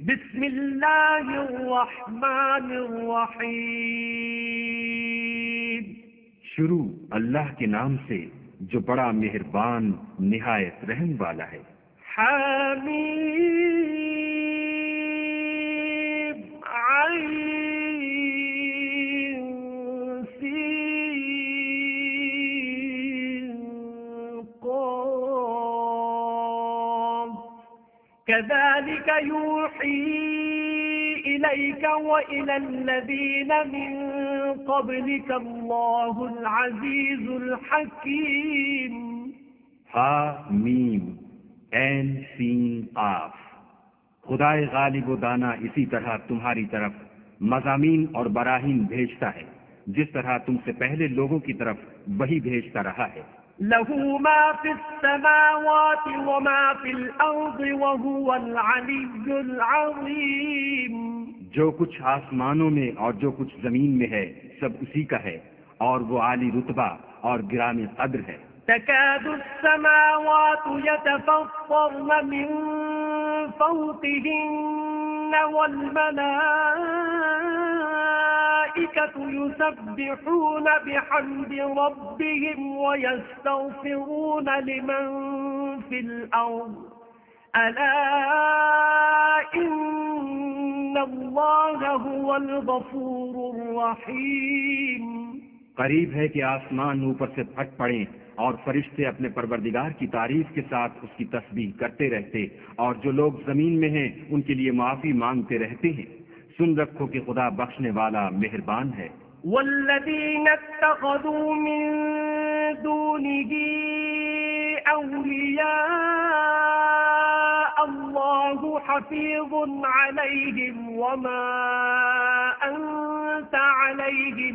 بسم اللہ الرحمن الرحیم. شروع اللہ کے نام سے جو بڑا مہربان نہایت رحم والا ہے. حمیم عین سین قاف كذلك يوحي إليك وإلى الذين من قبلك الله العزيز الحكيم. ہا میم عین سین قاف. خدائے غالب و دانا اسی طرح تمہاری طرف مضامین اور براہین بھیجتا ہے جس طرح تم سے پہلے لوگوں کی طرف وہی بھیجتا رہا ہے. له ما في السماوات وما في الأرض وهو العلي العظيم. جو کچھ آسمانوں میں اور جو کچھ زمین میں ہے سب اسی کا ہے اور وہ عالی رتبہ اور گرامی قدر ہے. تكاد السماوات يتفطرن من فوقهن والملائكة يسبحون بحمد ربهم ويستغفرون لمن في الأرض ألا إن الله هو الغفور الرحيم. قریب ہے کہ آسمان اوپر سے پھٹ پڑیں اور فرشتے اپنے پروردگار کی تعریف کے ساتھ اس کی تسبیح کرتے رہتے اور جو لوگ زمین میں ہیں ان کے لیے معافی مانگتے رہتے ہیں. سن رکھو کہ خدا بخشنے والا مہربان ہے. والذين اتخذوا من دونه أولياء الله حفيظ عليهم وما أنت عليهم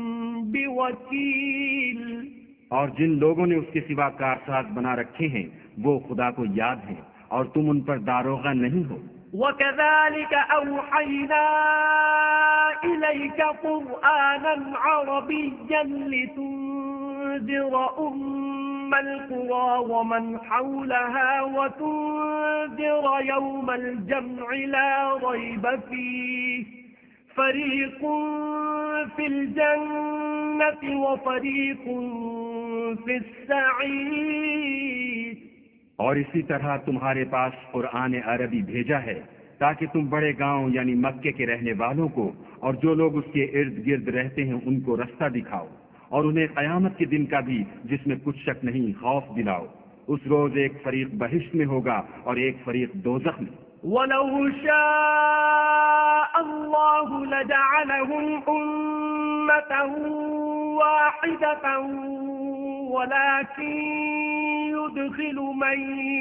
بوكيل. اور جن لوگوں نے اس کے سوا کارساز بنا رکھے ہیں وہ خدا کو یاد ہیں اور تم ان پر داروغہ نہیں ہو. وكذلك أوحينا إليك قرآنا عربيا لتنذر القرى ومن حولها وتنذر يوم الجمع لا ريب فيه فريق في الجنة وفريق في السعير. اور اسی طرح تمہارے پاس قرآن عربی بھیجا ہے تاکہ تم بڑے گاؤں یعنی مکے کے رہنے والوں کو اور جو لوگ اس کے ارد گرد رہتے ہیں ان کو رستہ دکھاؤ اور انہیں قیامت کے دن کا بھی جس میں کچھ شک نہیں خوف دلاؤ. اس روز ایک فریق بہشت میں ہوگا اور ایک فریق دوزخ میں. وَلَوْ شَاءَ اللَّهُ لَجَعَلَهُمْ أُمَّةً وَاحِدَةً وَلَكِنْ يُدْخِلُ مَنْ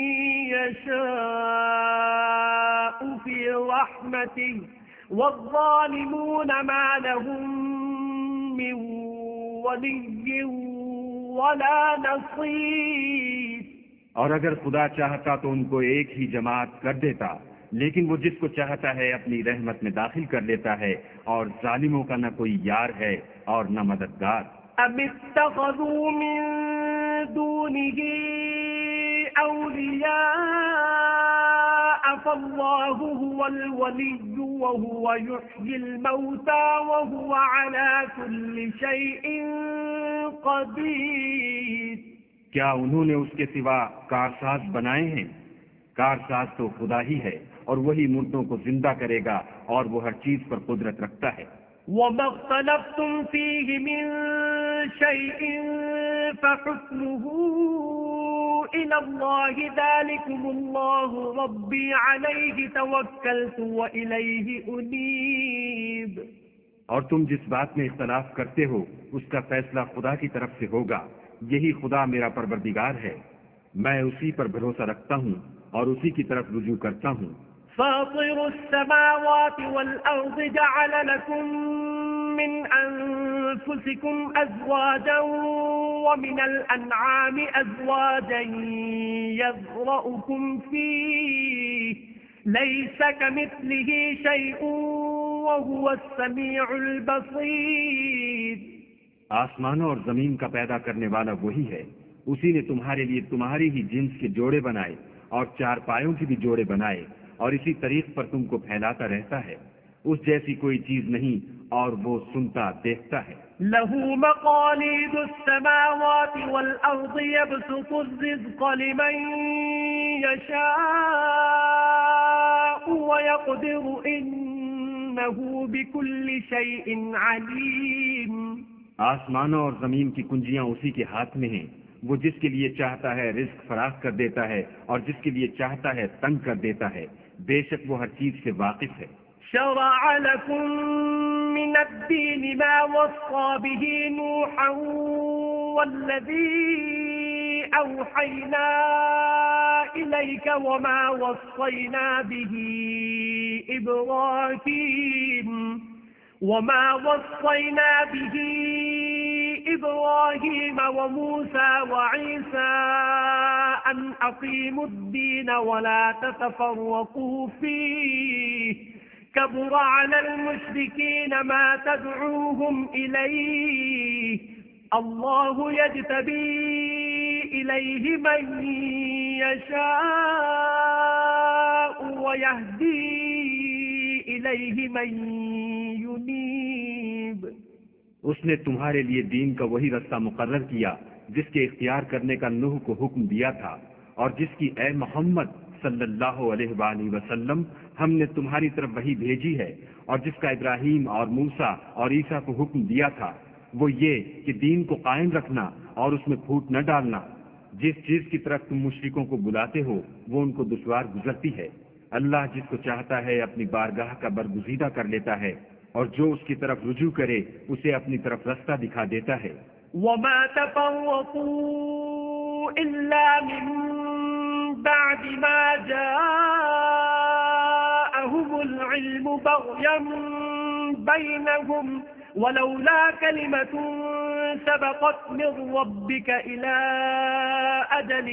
يَشَاءُ فِي رَحْمَتِهِ وَالظَّالِمُونَ مَا لَهُمْ مِنْ وَلِيٍّ وَلَا نَصِيرٍ. اور اگر خدا چاہتا تو ان کو ایک ہی جماعت کر دیتا لیکن وہ جس کو چاہتا ہے اپنی رحمت میں داخل کر لیتا ہے اور ظالموں کا نہ کوئی یار ہے اور نہ مددگار. ام اتخذوا من دونه اولیاء فالله هو الولي وهو يحيي الموتى وهو على كل شيء قدير. کیا انہوں نے اس کے سوا کارساز بنائے ہیں؟ کارساز تو خدا ہی ہے اور وہی مردوں کو زندہ کرے گا اور وہ ہر چیز پر قدرت رکھتا ہے. وَمَا اخْتَلَفْتُمْ فِيهِ مِنْ شَيْءٍ فَحُكْمُهُ إِلَى اللَّهِ ذَلِكُمُ اللَّهُ رَبِّي عَلَيْهِ تَوَكَّلْتُ وَإِلَيْهِ أُنِيبُ. اور تم جس بات میں اختلاف کرتے ہو اس کا فیصلہ خدا کی طرف سے ہوگا. یہی خدا میرا پروردگار ہے، میں اسی پر بھروسہ رکھتا ہوں اور اسی کی طرف رجوع کرتا ہوں. فاطر السماوات والأرض جعل لكم من أنفسكم أزواجا ومن الأنعام أزواجا يذرأكم فيه ليس كمثله شيء وهو السميع البصير. آسمانوں اور زمین کا پیدا کرنے والا وہی ہے، اسی نے تمہارے لیے تمہاری ہی جنس کے جوڑے بنائے اور چار پایوں کی بھی جوڑے بنائے اور اسی طریق پر تم کو پھیلاتا رہتا ہے، اس جیسی کوئی چیز نہیں، اور وہ سنتا دیکھتا ہے۔ له مقاليد السماوات والأرض يبسط الرزق لمن يشاء ويقدر إنه بكل شيء عليم۔ آسمانوں اور زمین کی کنجیاں اسی کے ہاتھ میں ہیں، وہ جس کے لیے چاہتا ہے رزق فراخ کر دیتا ہے، اور جس کے لیے چاہتا ہے تنگ کر دیتا ہے، بے شک وہ ہر چیز سے واقف ہے۔ شرع لكم من الدين ما وصى به نوحا والذي أوحينا إليك وما وصينا به إبراهيم وموسى وعيسى أن أقيموا الدين ولا تتفرقوا فيه كبر على المشركين ما تدعوهم إليه الله يجتبي إليه من يشاء ويهدي إليه من ينيب۔ اس نے تمہارے لیے دین کا وہی رستہ مقرر کیا جس کے اختیار کرنے کا نوح کو حکم دیا تھا، اور جس کی اے محمد صلی اللہ علیہ وآلہ وسلم ہم نے تمہاری طرف وہی بھیجی ہے، اور جس کا ابراہیم اور موسیٰ اور عیسیٰ کو حکم دیا تھا، وہ یہ کہ دین کو قائم رکھنا اور اس میں پھوٹ نہ ڈالنا۔ جس چیز کی طرف تم مشرکوں کو بلاتے ہو وہ ان کو دشوار گزرتی ہے، اللہ جس کو چاہتا ہے اپنی بارگاہ کا برگزیدہ کر لیتا ہے، اور جو اس کی طرف رجوع کرے اسے اپنی طرف رستہ دکھا دیتا ہے۔ وما تفرقوا إلا من بعد ما جاءهم العلم بغيا بينهم ولولا كلمة سبقت من ربك إلى أجل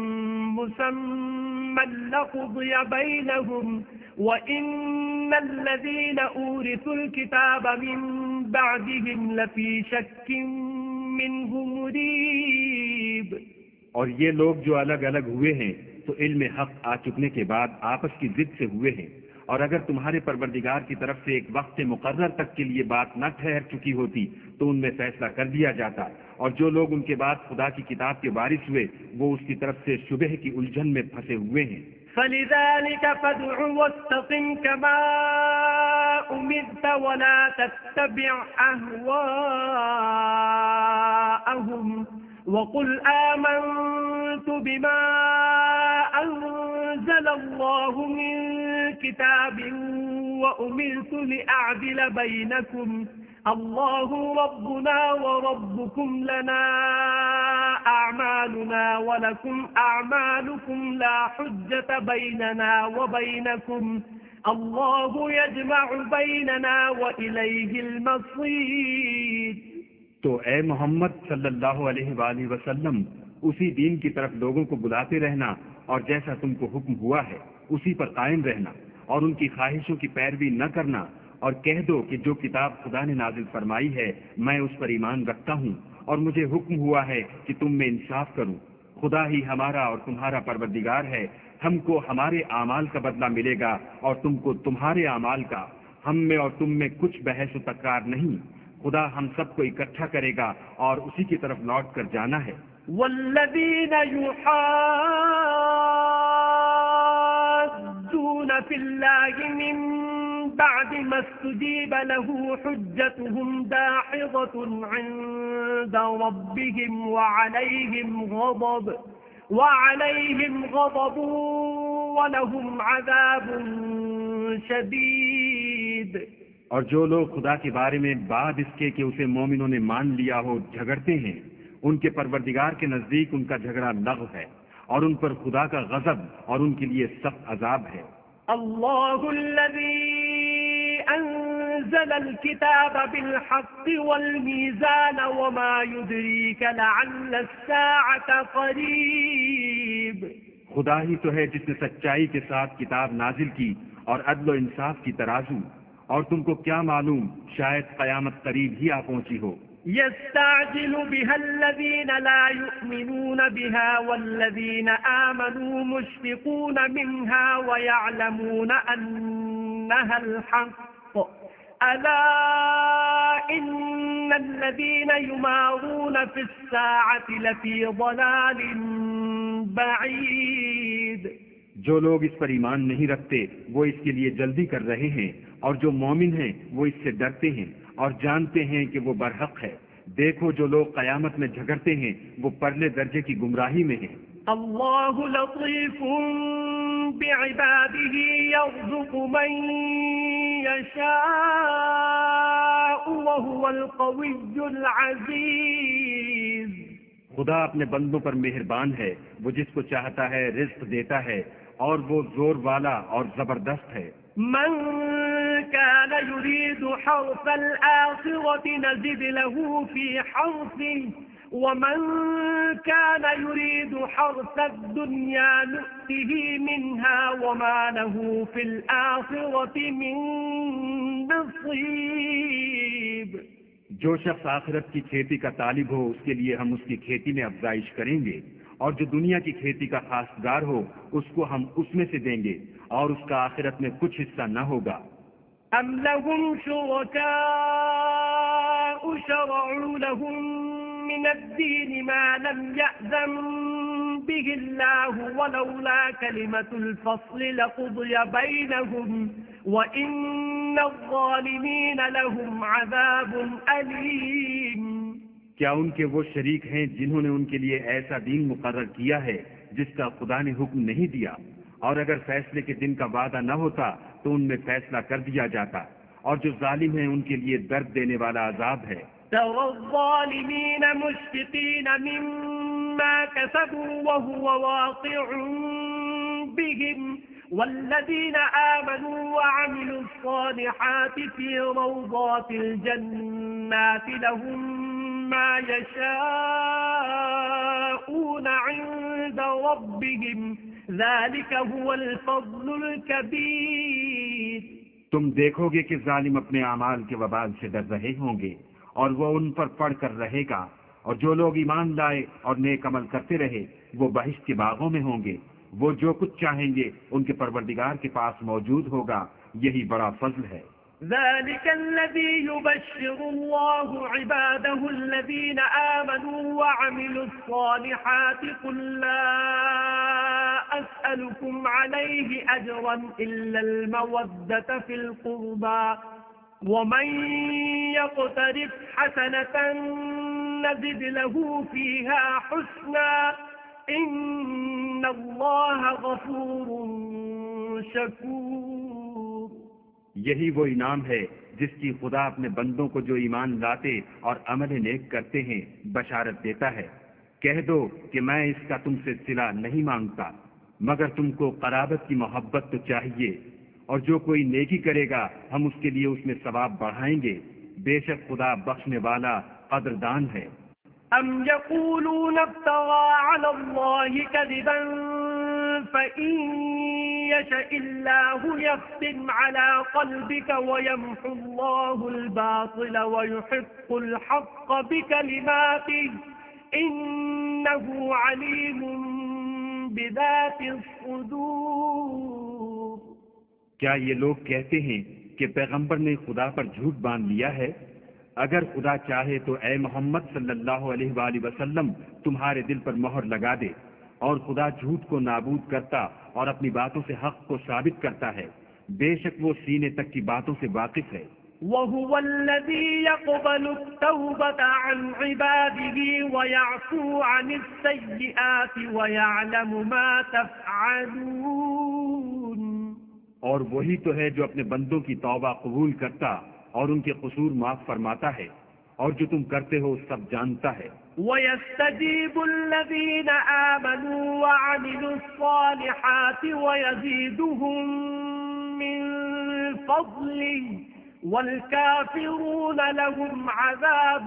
مسمى لقضي بينهم وَإِنَّ الَّذِينَ أُورِثُوا الْكِتَابَ مِنْ بَعْدِهِمْ لَفِي شَكٍّ مِّنْهُ مُرِيبٍ۔ اور یہ لوگ جو الگ الگ ہوئے ہیں تو علم حق آ چکنے کے بعد آپس کی ضد سے ہوئے ہیں، اور اگر تمہارے پروردگار کی طرف سے ایک وقت مقرر تک کے لیے بات نہ ٹھہر چکی ہوتی تو ان میں فیصلہ کر دیا جاتا، اور جو لوگ ان کے بعد خدا کی کتاب کے وارث ہوئے وہ اس کی طرف سے شبہ کی الجھن میں پھنسے ہوئے ہیں۔ فَلِذَلِكَ فَادْعُ وَاسْتَقِمْ كَمَا أُمِرْتَ وَلَا تَتَّبِعْ أَهْوَاءَهُمْ وَقُلْ آمَنْتُ بِمَا أَنزَلَ اللَّهُ مِنْ كِتَابٍ وَأُمِرْتُ لِأَعْدِلَ بَيْنَكُمْ اللَّهُ رَبُّنَا وَرَبُّكُمْ لَنَا أَعْمَالُنَا وَلَكُمْ أَعْمَالُكُمْ لَا حُجَّةَ بَيْنَنَا وَبَيْنَكُمْ اللَّهُ يَجْمَعُ بَيْنَنَا وَإِلَيْهِ الْمَصِيرُ۔ تو اے محمد صلی اللہ علیہ وآلہ وسلم اسی دین کی طرف لوگوں کو بلاتے رہنا، اور جیسا تم کو حکم ہوا ہے اسی پر قائم رہنا، اور ان کی خواہشوں کی پیروی نہ کرنا، اور کہہ دو کہ جو کتاب خدا نے نازل فرمائی ہے میں اس پر ایمان رکھتا ہوں، اور مجھے حکم ہوا ہے کہ تم میں انصاف کروں۔ خدا ہی ہمارا اور تمہارا پروردگار ہے، ہم کو ہمارے اعمال کا بدلہ ملے گا اور تم کو تمہارے اعمال کا، ہم میں اور تم میں کچھ بحث و تکرار نہیں، خدا ہم سب کو اکٹھا کرے گا اور اسی کی طرف لوٹ کر جانا ہے۔ والذین یحاجون فی اللہ من بعد ما استجیب له حجتهم داحضة عند ربهم وعليهم غضب ولهم عذاب شدید۔ اور جو لوگ خدا کے بارے میں بعد اس کے کہ اسے مومنوں نے مان لیا ہو جھگڑتے ہیں، ان کے پروردگار کے نزدیک ان کا جھگڑا لغو ہے، اور ان پر خدا کا غضب اور ان کے لیے سخت عذاب ہے۔ اللہ الذی انزل الكتاب بالحق والمیزان وما يدریک لعل الساعة قریب۔ خدا ہی تو ہے جس نے سچائی کے ساتھ کتاب نازل کی اور عدل و انصاف کی ترازو، اور تم کو کیا معلوم شاید قیامت قریب ہی آ پہنچی ہو۔ يستعجل بها الذين لا يؤمنون بها والذين آمنوا مشفقون منها ويعلمون أنها الحق ألا إن الذين يمارون في الساعة لفي ضلال بعيد. جو لوگ اس پر ایمان نہیں رکھتے وہ اس کے لیے جلدی کر رہے ہیں، اور جو مومن ہیں وہ اس سے ڈرتے ہیں اور جانتے ہیں کہ وہ برحق ہے. دیکھو جو لوگ قیامت میں جھگڑتے ہیں وہ پرلے درجے کی گمراہی میں ہیں. اللہ لطیف بعباده يرزق من يشاء وهو القوي العزيز. خدا اپنے بندوں پر مہربان ہے، وہ جس کو چاہتا ہے رزق دیتا ہے، اور وہ زور والا اور زبردست ہے. من كان يريد حرث الآخرة نزد له في حرثه ومن كان يريد حرث الدنيا نؤته منها وما له في الآخرة من نصيب. جو شخص آخرت کی کھیتی کا طالب ہو اس کے لیے ہم اس کی کھیتی میں افزائش کریں گے، اور جو دنیا کی کھیتی کا خواستگار ہو اس کو ہم اس میں سے دیں گے، اور اس کا آخرت میں کچھ حصہ نہ ہوگا. ام لهم شركاء شرعوا لهم من الدين ما لم يأذن به الله ولولا كلمة الفصل لقضي بينهم وإن الظالمين لهم عذاب أليم. کیا ان کے وہ شریک ہیں جنہوں نے ان کے لیے ایسا دین مقرر کیا ہے جس کا خدا نے حکم نہیں دیا، اور اگر فیصلے کے دن کا وعدہ نہ ہوتا تو ان میں فیصلہ کر دیا جاتا، اور جو ظالم ہیں ان کے لیے درد دینے والا عذاب ہے. ترى الظالمين مشفقين مما كسبوا وهو واقع بهم والذين آمنوا وعملوا الصالحات في روضات الجنات لهم ما يشاءون عند ربهم ذلك هو الفضل الكبير. تم دیکھو گے کہ ظالم اپنے اعمال کے وبال سے ڈر رہے ہوں گے اور وہ ان پر پڑھ کر رہے گا، اور جو لوگ ایمان لائے اور نیک عمل کرتے رہے وہ بہشت کے باغوں میں ہوں گے. وہ جو کچھ چاہیں گے ان کے پروردگار کے پاس موجود ہوگا، یہی بڑا فضل ہے. ذلك الذي يبشر الله عباده الذين آمنوا وعملوا الصالحات قل لا أسألكم عليه أجرا إلا المودة في القربى ومن يقترف حسنة نزد له فيها حسنا إن الله غفور شكور. یہی وہ انعام ہے جس کی خدا اپنے بندوں کو جو ایمان لاتے اور عمل نیک کرتے ہیں بشارت دیتا ہے. کہہ دو کہ میں اس کا تم سے صلہ نہیں مانگتا، مگر تم کو قرابت کی محبت تو چاہیے، اور جو کوئی نیکی کرے گا ہم اس کے لیے اس میں ثواب بڑھائیں گے. بے شک خدا بخشنے والا قدردان ہے. ام یقولون افترى على الله كذبا فإن يشاء الله يختم على قلبك ويمحو الله الباطل ويحق الحق بكلماته إنه عليم بذات الصدور. کیا یہ لوگ کہتے ہیں کہ پیغمبر نے خدا پر جھوٹ باندھ لیا ہے؟ اگر خدا چاہے تو اے محمد صلی اللہ علیہ وآلہ وسلم تمہارے دل پر مہر لگا دے، اور خدا جھوٹ کو نابود کرتا اور اپنی باتوں سے حق کو ثابت کرتا ہے. بے شک وہ سینے تک کی باتوں سے واقف ہے. وَهُوَ الَّذِي يَقْبَلُ التَّوْبَةَ عَنْ عِبَادِهِ وَيَعْفُو عَنِ السَّيِّئَاتِ وَيَعْلَمُ مَا تَفْعَلُونَ. اور وہی تو ہے جو اپنے بندوں کی توبہ قبول کرتا اور ان کے قصور معاف فرماتا ہے، اور جو تم کرتے ہو سب جانتا ہے. وَيَسْتَجِيبُ الَّذِينَ آمَنُوا وَعَمِلُوا الصَّالِحَاتِ وَيَزِيدُهُم مِّن فَضْلِهِ وَالْكَافِرُونَ لَهُمْ عَذَابٌ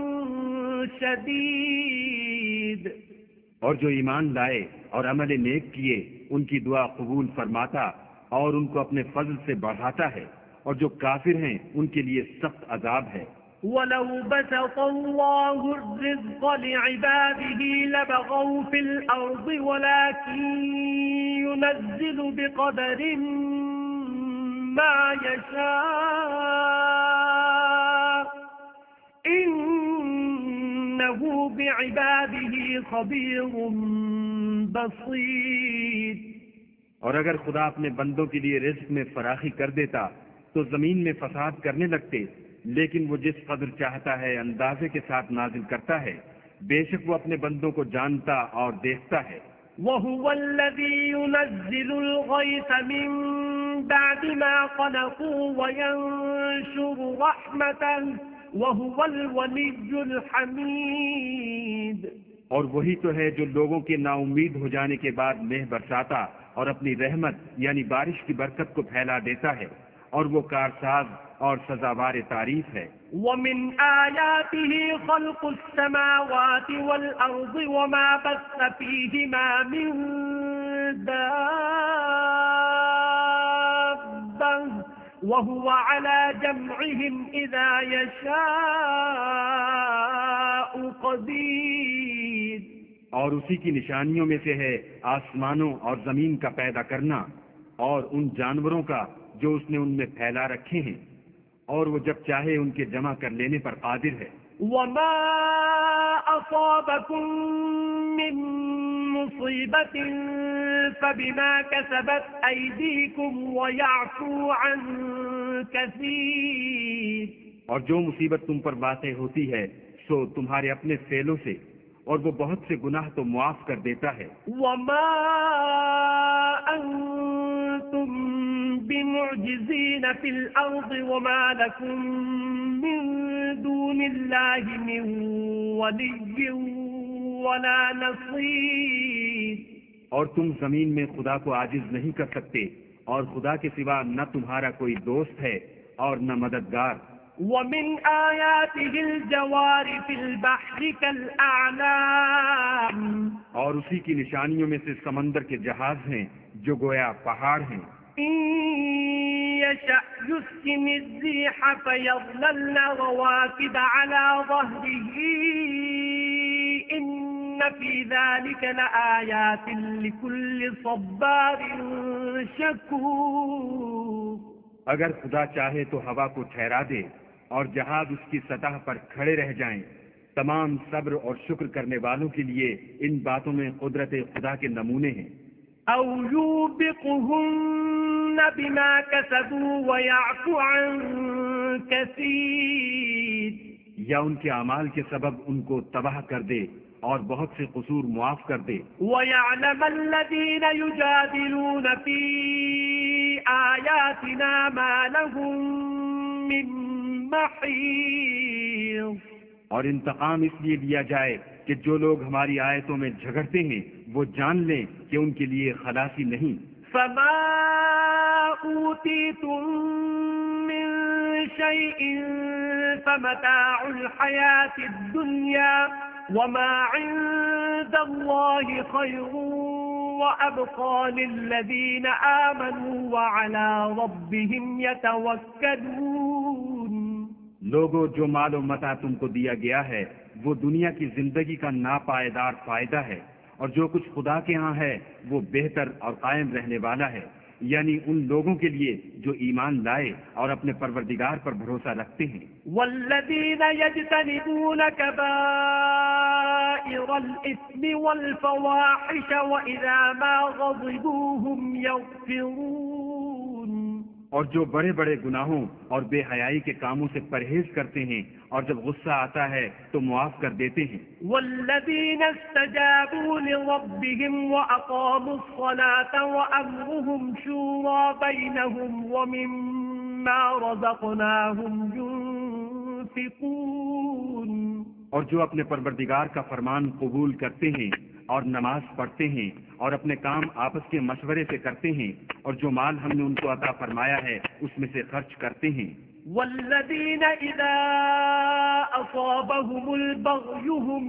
شَدِيدٌ. اور جو ایمان لائے اور عمل نیک کیے ان کی دعا قبول فرماتا اور ان کو اپنے فضل سے بڑھاتا ہے، اور جو کافر ہیں ان کے لیے سخت عذاب ہے. وَلَوْ بَسَطَ اللَّهُ الرِّزْقَ لِعِبَادِهِ لَبَغَوْا فِي الْأَرْضِ وَلَكِنْ يُنَزِّلُ بِقَدَرٍ مَا يَشَاءُ إِنَّهُ بِعِبَادِهِ خَبِيرٌ بَصِيرٌ۔ اور اگر خدا اپنے بندوں کے لیے رزق میں فراخی کر دیتا تو زمین میں فساد کرنے لگتے، لیکن وہ جس قدر چاہتا ہے اندازے کے ساتھ نازل کرتا ہے، بے شک وہ اپنے بندوں کو جانتا اور دیکھتا ہے۔ وَهُوَ الَّذِي يُنَزِّلُ الْغَيْثَ مِن بَعْدِ مَا قَنَطُوا وَيَنشُرُ رَحْمَتَهُ وَهُوَ الْوَلِيُّ الْحَمِيدُ۔ اور وہی تو ہے جو لوگوں کے نا امید ہو جانے کے بعد مہ برساتا اور اپنی رحمت یعنی بارش کی برکت کو پھیلا دیتا ہے، اور وہ کارساز اور سزاوار تعریف ہے۔ وَمِنْ آيَاتِهِ خَلْقُ السَّمَاوَاتِ وَالْأَرْضِ وَمَا بَثَّ فِيهِمَا مِنْ دَابَّةٍ وَهُوَ عَلَى جَمْعِهِمْ إِذَا يَشَاءُ قَدِيرٌ۔ اور اسی کی نشانیوں میں سے ہے آسمانوں اور زمین کا پیدا کرنا اور ان جانوروں کا جو اس نے ان میں پھیلا رکھے ہیں، اور وہ جب چاہے ان کے جمع کر لینے پر قادر ہے۔ وَمَا أَصَابَكُم مِّن مُّصِيبَةٍ فَبِمَا كَسَبَتْ أَيْدِيكُمْ وَيَعْفُو عَن كَثِيرٍ۔ اور جو مصیبت تم پر واقع ہوتی ہے سو تمہارے اپنے فعلوں سے، اور وہ بہت سے گناہ تو معاف کر دیتا ہے۔ وَمَا أَنتُم بِمُعْجِزِينَ فِي الْأَرْضِ وَمَا لَكُم مِّن دُونِ اللَّهِ مِن وَلِيٍّ وَلَا نَصِيرٍ۔ اور تم زمین میں خدا کو عاجز نہیں کر سکتے، اور خدا کے سوا نہ تمہارا کوئی دوست ہے اور نہ مددگار۔ وَمِنْ آيَاتِهِ الْجَوَارِ فِي الْبَحْرِ كَالْأَعْلَامِ۔ اور اسی کی نشانیوں میں سے سمندر کے جہاز ہیں جو گویا پہاڑ ہیں۔ إِن يَشَأْ يُسْكِنِ الرِّيحَ فَيَظْلَلْنَ رَوَاكِدَ عَلَى ظَهْرِهِ إِنَّ فِي ذَلِكَ لَآيَاتٍ لِكُلِّ صَبَّارٍ شَكُورٍ۔ اگر خدا چاہے تو ہوا کو ٹھہرا دے اور جہاز اس کی سطح پر کھڑے رہ جائیں، تمام صبر اور شکر کرنے والوں کے لیے ان باتوں میں قدرت خدا کے نمونے ہیں۔ أَوْ يُوبِقْهُنَّ بِمَا كَسَبُوا وَيَعْفُ عَن كَثِيرٍ۔ یا ان کے اعمال کے سبب ان کو تباہ کر دے اور بہت سے قصور معاف کر دے۔ وَيَعْلَمَ الَّذِينَ يُجَادِلُونَ فِي آيَاتِنَا مَا لَهُم مِّن مَّحِيصٍ۔ اور انتقام اس لیے لیا جائے کہ جو لوگ ہماری آیتوں میں جھگڑتے ہیں وہ جان لیں کہ ان کے لیے خلاصی نہیں۔ فَمَا أُوتِيتُم مِّن شَيْءٍ فَمَتَاعُ الْحَيَاةِ الدُّنْيَا وَمَا عِندَ اللَّهِ خَيْرٌ وَأَبْقَىٰ لِلَّذِينَ آمَنُوا وَعَلَىٰ رَبِّهِمْ يَتَوَكَّلُونَ۔ لوگوں، جو مال و متاع تم کو دیا گیا ہے وہ دنیا کی زندگی کا ناپائیدار فائدہ ہے، اور جو کچھ خدا کے ہاں ہے وہ بہتر اور قائم رہنے والا ہے، یعنی ان لوگوں کے لیے جو ایمان لائے اور اپنے پروردگار پر بھروسہ رکھتے ہیں۔ والذین یجتنبون کبائر الإثم والفواحش وإذا ما غضبوا هم یغفرون۔ اور جو بڑے بڑے گناہوں اور بے حیائی کے کاموں سے پرہیز کرتے ہیں اور جب غصہ آتا ہے تو معاف کر دیتے ہیں۔ والذین استجابوا لربهم وأقاموا الصلاة وأمرهم شورى بينهم ومما رزقناهم ينفقون۔ اور جو اپنے پروردگار کا فرمان قبول کرتے ہیں اور نماز پڑھتے ہیں اور اپنے کام آپس کے مشورے سے کرتے ہیں، اور جو مال ہم نے ان کو عطا فرمایا ہے اس میں سے خرچ کرتے ہیں۔ والذین اذا اصابهم البغی هم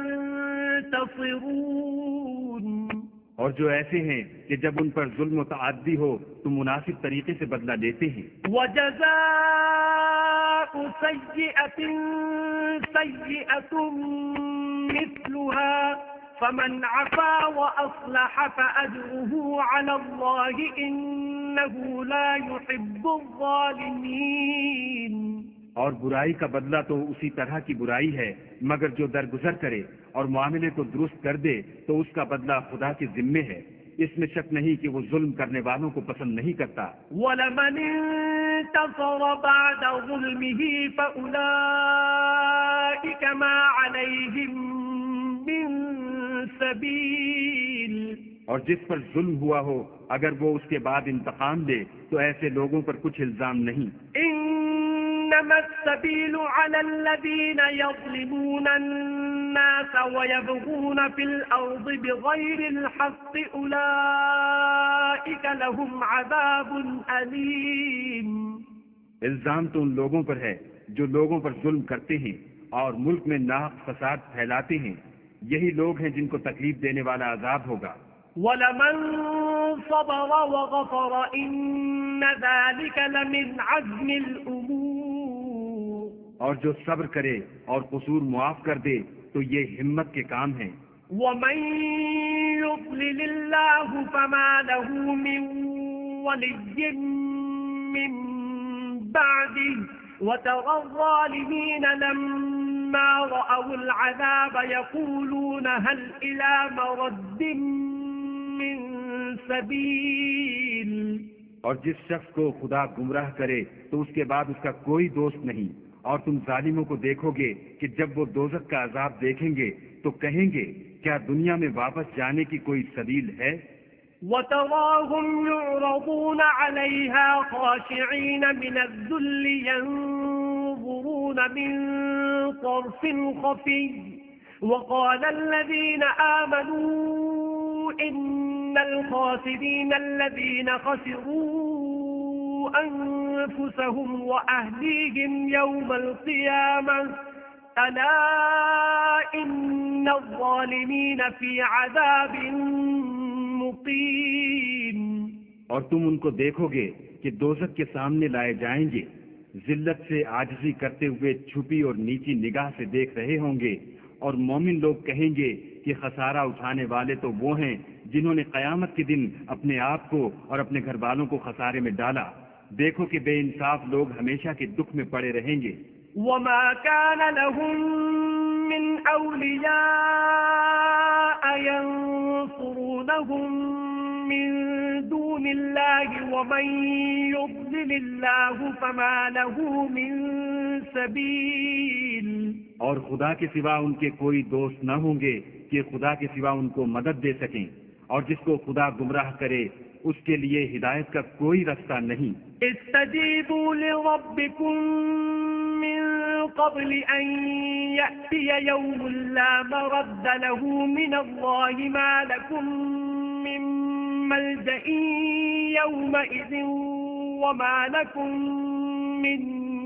ینتصرون۔ اور جو ایسے ہیں کہ جب ان پر ظلم و تعدی ہو تو مناسب طریقے سے بدلہ لیتے ہیں۔ وجزاؤ جزاء سيئة سيئة مثلها فمن عفا وأصلح فأجره على الله إنه لا يحب الظالمين. اور برائی کا بدلہ تو اسی طرح کی برائی ہے، مگر جو درگزر کرے اور معاملے کو درست کر دے تو اس کا بدلہ خدا کے ذمے ہے. اس میں شک نہیں کہ وہ ظلم کرنے والوں کو پسند نہیں کرتا. وَلَمَنِ انتصر بعد ظلمه فأولئك ما عليهم من سبيل. اور جس پر ظلم ہوا ہو اگر وہ اس کے بعد انتقام لے تو ایسے لوگوں پر کچھ الزام نہیں. انما السبيل على الذين يظلمون الناس ويبغون في الارض بغير الحق اولئك لهم عذاب اليم. الزام تو ان لوگوں پر ہے جو لوگوں پر ظلم کرتے ہیں اور ملک میں ناحق فساد پھیلاتے ہیں، یہی لوگ ہیں جن کو تکلیف دینے والا عذاب ہوگا. وَلَمَنْ صَبَرَ وَغَفَرَ إِنَّ ذَلِكَ لَمِنْ عَزْمِ الْأُمُورِ. اور جو صبر کرے اور قصور معاف کر دے تو یہ ہمت کے کام ہیں. وَمَنْ يُضْلِلِ اللَّهُ فَمَا لَهُ مِنْ وَلِيٍّ مِّنْ بَعْدِهِ وَتَرَى الظَّالِمِينَ لَمَّا رَأَوُا الْعَذَابَ يَقُولُونَ هَلْ إِلَى مَرَدٍّ مِّن سَبِيلٍ. اور جس شخص کو خدا گمراہ کرے تو اس کے بعد اس کا کوئی دوست نہیں. اور تم ظالموں کو دیکھو گے کہ جب وہ دوزخ کا عذاب دیکھیں گے تو کہیں گے کیا دنیا میں واپس جانے کی کوئی سبیل ہے؟ وَتَرَاهُمْ يُعْرَضُونَ عَلَيْهَا خَاشِعِينَ مِنَ الذُّلِّ يَنظُرُونَ مِن طَرْفٍ خَفِيٍّ وَقَالَ الَّذِينَ آمَنُوا إِنَّ الْخَاسِرِينَ الَّذِينَ خَسِرُوا أَنفُسَهُمْ وَأَهْلِيهِمْ يَوْمَ الْقِيَامَةِ أَلَا إِنَّ الظَّالِمِينَ فِي عَذَابٍ مقیم. اور تم ان کو دیکھو گے کہ دوزخ کے سامنے لائے جائیں گے، ذلت سے عاجزی کرتے ہوئے چھپی اور نیچی نگاہ سے دیکھ رہے ہوں گے، اور مومن لوگ کہیں گے کہ خسارہ اٹھانے والے تو وہ ہیں جنہوں نے قیامت کے دن اپنے آپ کو اور اپنے گھر والوں کو خسارے میں ڈالا. دیکھو کہ بے انصاف لوگ ہمیشہ کے دکھ میں پڑے رہیں گے. وما كان لهم من أولياء ينصرونهم من دون الله ومن يضلل الله فما له من سبيل. اور خدا کے سوا ان کے کوئی دوست نہ ہوں گے کہ خدا کے سوا ان کو مدد دے سکیں، اور جس کو خدا گمراہ کرے اس کے لیے ہدایت کا کوئی رستہ نہیں. استجیبوا لربکم من قبل ان یأتی یوم لا مرد له من اللہ ما لکم من ملجأ یومئذ وما لکم من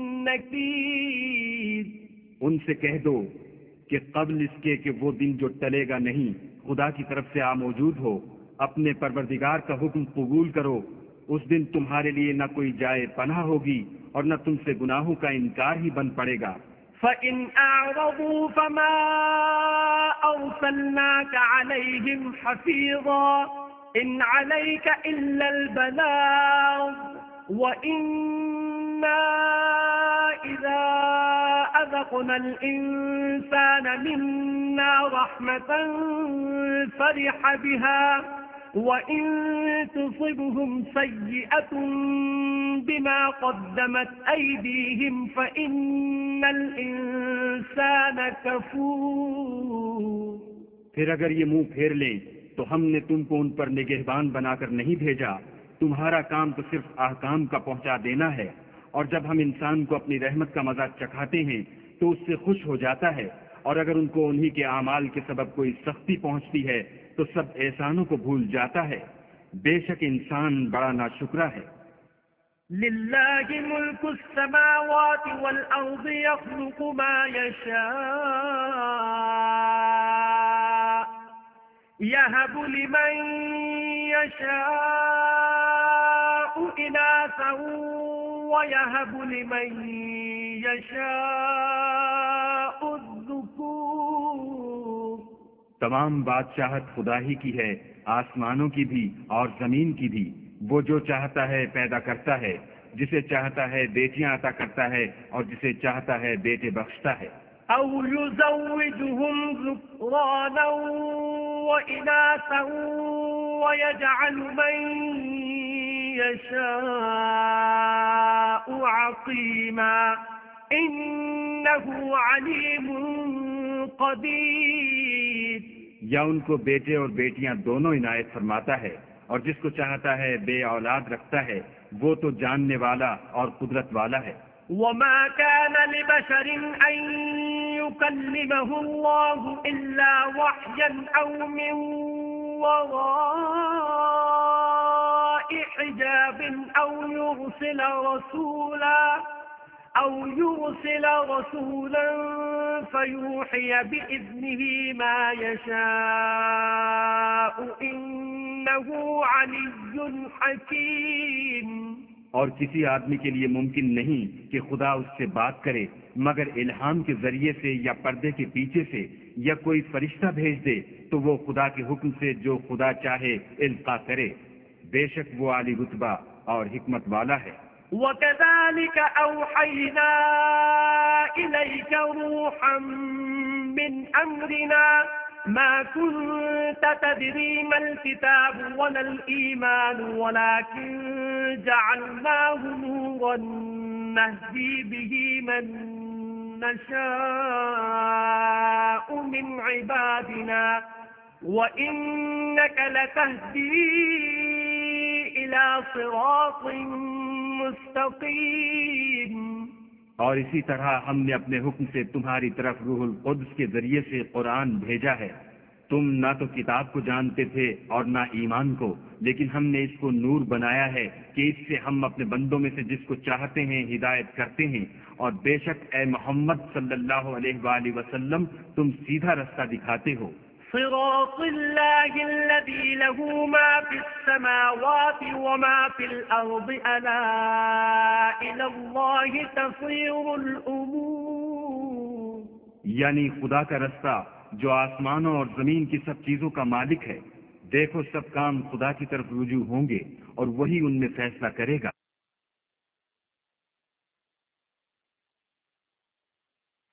نکیر. ان سے کہہ دو کہ قبل اس کے کہ وہ دن جو ٹلے گا نہیں خدا کی طرف سے موجود ہو، اپنے پروردگار کا حکم قبول کرو. اس دن تمہارے لیے نہ کوئی جائے پناہ ہوگی اور نہ تم سے گناہوں کا انکار ہی بن پڑے گا. فَإِنْ أَعْرَضُوا فَمَا أَرْسَلْنَاكَ عَلَيْهِمْ حَفِيظًا إِنْ عَلَيْكَ إِلَّا الْبَلَاغُ وَإِنَّا إِذَا أَذَقْنَا الْإِنسَانَ مِنَّا رَحْمَةً فَرِحَ بِهَا وَإِن تُصِبْهُمْ سَيِّئَةٌ بِمَا قَدَّمَتْ أَيْدِيهِمْ فَإِنَّ الْإِنسَانَ كَفُورٌ. پھر اگر یہ منہ پھیر لیں تو ہم نے تم کو ان پر نگہبان بنا کر نہیں بھیجا، تمہارا کام تو صرف احکام کا پہنچا دینا ہے، اور جب ہم انسان کو اپنی رحمت کا مزہ چکھاتے ہیں تو اس سے خوش ہو جاتا ہے، اور اگر ان کو انہی کے اعمال کے سبب کوئی سختی پہنچتی ہے تو سب احسانوں کو بھول جاتا ہے. بے شک انسان بڑا ناشکرا ہے. لِلَّهِ مُلْكُ السَّمَاوَاتِ وَالْأَرْضِ يَخْلُقُ مَا يَشَاءُ يَهَبُ لِمَن يَشَاءُ إِنَاثًا وَيَهَبُ لِمَن يشاء الذكور. تمام بادشاہت خدا ہی کی ہے، آسمانوں کی بھی اور زمین کی بھی. وہ جو چاہتا ہے پیدا کرتا ہے، جسے چاہتا ہے بیٹیاں عطا کرتا ہے اور جسے چاہتا ہے بیٹے بخشتا ہے. أو يزوجهم ذكرانا وإناثا ويجعل من يشاء عقيما إنه عليم قدير. یا ان کو بیٹے اور بیٹیاں دونوں عنایت فرماتا ہے، اور جس کو چاہتا ہے بے اولاد رکھتا ہے، وہ تو جاننے والا اور قدرت والا ہے. وما كان لبشر أن يكلمه الله إلا وحيا أو من وراء حجاب أو يرسل رسولا فيوحي بإذنه ما يشاء إنه علي حكيم. اور کسی آدمی کے لیے ممکن نہیں کہ خدا اس سے بات کرے مگر الہام کے ذریعے سے یا پردے کے پیچھے سے، یا کوئی فرشتہ بھیج دے تو وہ خدا کے حکم سے جو خدا چاہے القا کرے. بے شک وہ عالی رتبہ اور حکمت والا ہے. وَكَذَلِكَ أَوْحَيْنَا إِلَيْكَ رُوحًا مِّنْ أَمْرِنَا مَا كُنْتَ تَدْرِي مَا الْكِتَابُ وَلَا الْإِيمَانُ وَلَكِنْ جَعَلْنَاهُ نُورًا نَهْدِي بِهِ مَن نَّشَاءُ مِنْ عِبَادِنَا وَإِنَّكَ لَتَهْدِي إِلَى صِرَاطٍ مستقیم. اور اسی طرح ہم نے اپنے حکم سے تمہاری طرف روح القدس کے ذریعے سے قرآن بھیجا ہے. تم نہ تو کتاب کو جانتے تھے اور نہ ایمان کو، لیکن ہم نے اس کو نور بنایا ہے کہ اس سے ہم اپنے بندوں میں سے جس کو چاہتے ہیں ہدایت کرتے ہیں. اور بے شک اے محمد صلی اللہ علیہ وآلہ وسلم تم سیدھا رستہ دکھاتے ہو. صراط الله الذي له ما في السماوات وما في الأرض ألا إلى الله تصير الأمور. یعنی خدا کا رستہ جو آسمانوں اور زمین کی سب چیزوں کا مالک ہے. دیکھو سب کام خدا کی طرف رجوع ہوں گے اور وہی ان میں فیصلہ کرے گا.